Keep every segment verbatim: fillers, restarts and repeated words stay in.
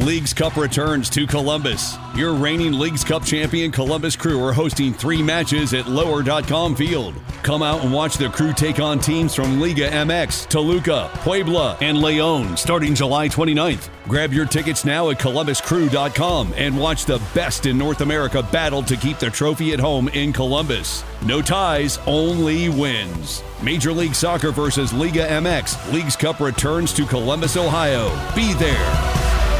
Leagues Cup returns to Columbus. Your reigning Leagues Cup champion Columbus Crew are hosting three matches at lower dot com Field. Come out and watch the Crew take on teams from Liga M X, Toluca, Puebla, and León starting July twenty-ninth. Grab your tickets now at columbus crew dot com and watch the best in North America battle to keep the trophy at home in Columbus. No ties, only wins. Major League Soccer versus Liga M X. Leagues Cup returns to Columbus, Ohio. Be there.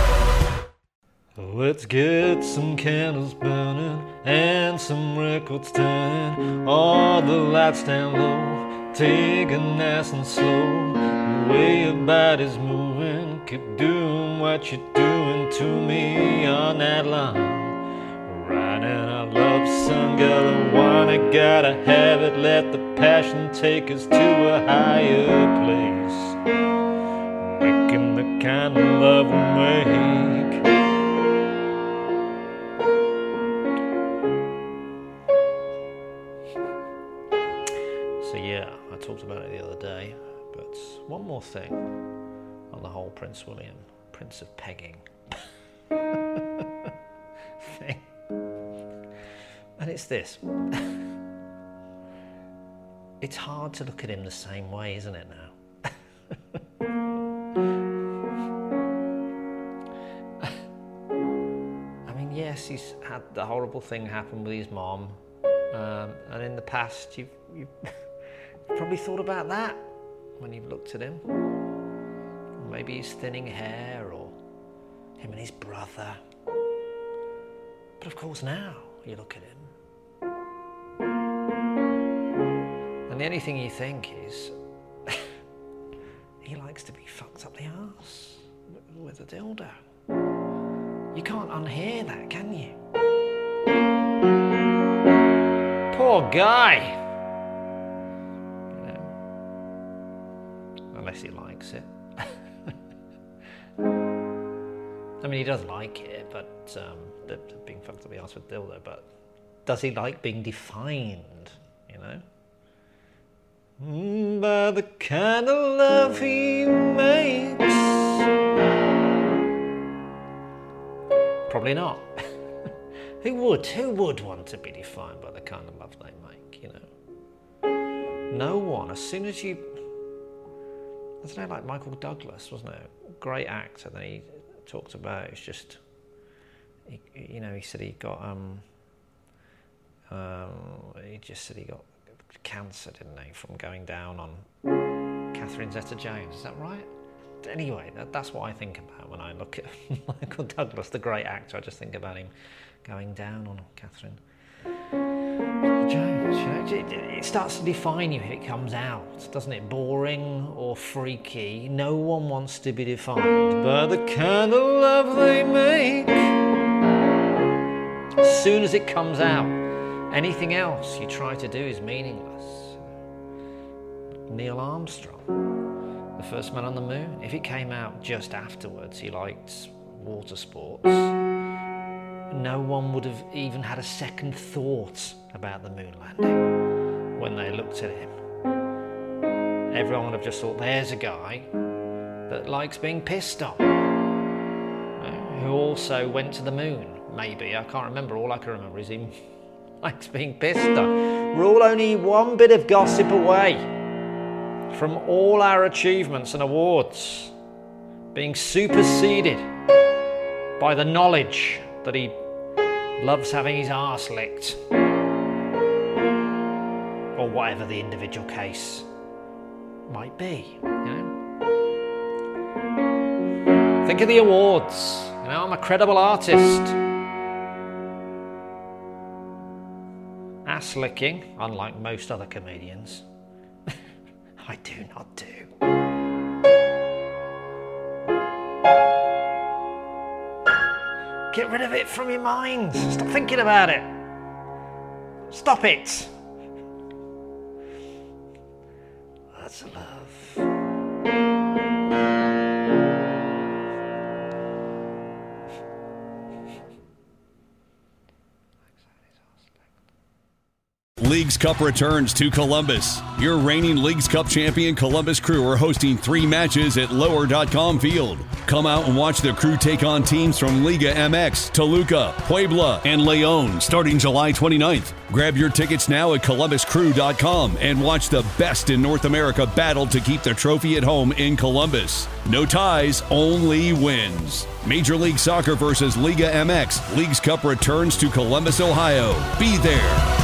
Let's get some candles burning and some records turning. All the lights down low, take it nice and slow. The way your body's moving, keep doing what you're doing to me all night long. Riding our love song, girl, I wanna, gotta have it. Let the passion take us to a higher place, making the kind of love we make. So yeah, I talked about it the other day, but one more thing on the whole Prince William, Prince of Pegging thing. And it's this. It's hard to look at him the same way, isn't it now? I mean, yes, he's had the horrible thing happen with his mom. Um, and in the past, you've, you've probably thought about that when you've looked at him. Maybe his thinning hair, or him and his brother. But of course now you look at him, and the only thing you think is he likes to be fucked up the arse with a dildo. You can't unhear that, can you? Poor guy. Unless he likes it. I mean, he does like it, but um, the, the being fucked up the arse with dildo. But does he like being defined? You know, mm, by the kind of love he makes. Probably not. Who would? Who would want to be defined by the kind of love they make? You know, no one. As soon as you. I don't know, like Michael Douglas, wasn't it? Great actor that he talked about. It's just, he, you know, he said he got, um, um, he just said he got cancer, didn't he, from going down on Catherine Zeta-Jones. Is that right? Anyway, that, that's what I think about when I look at Michael Douglas, the great actor. I just think about him going down on Catherine Jones. You know, it starts to define you if it comes out, doesn't it? Boring or freaky. No one wants to be defined by the kind of love they make. As soon as it comes out, anything else you try to do is meaningless. Neil Armstrong, the first man on the moon. If it came out just afterwards he liked water sports, no one would have even had a second thought about the moon landing when they looked at him. Everyone would have just thought, there's a guy that likes being pissed on, who also went to the moon, maybe. I can't remember. All I can remember is him likes being pissed on. We're all only one bit of gossip away from all our achievements and awards being superseded by the knowledge that he loves having his arse licked, or whatever the individual case might be. You know, think of the awards. You know, I'm a credible artist. Ass licking, unlike most other comedians, I do not do. Get rid of it from your mind. Stop thinking about it. Stop it. That's love. Leagues Cup returns to Columbus. Your reigning Leagues Cup champion Columbus Crew are hosting three matches at lower dot com Field. Come out and watch the Crew take on teams from Liga M X, Toluca, Puebla, and Leon starting July twenty-ninth. Grab your tickets now at columbus crew dot com and watch the best in North America battle to keep the trophy at home in Columbus. No ties, only wins. Major League Soccer versus Liga M X. Leagues Cup returns to Columbus, Ohio. Be there.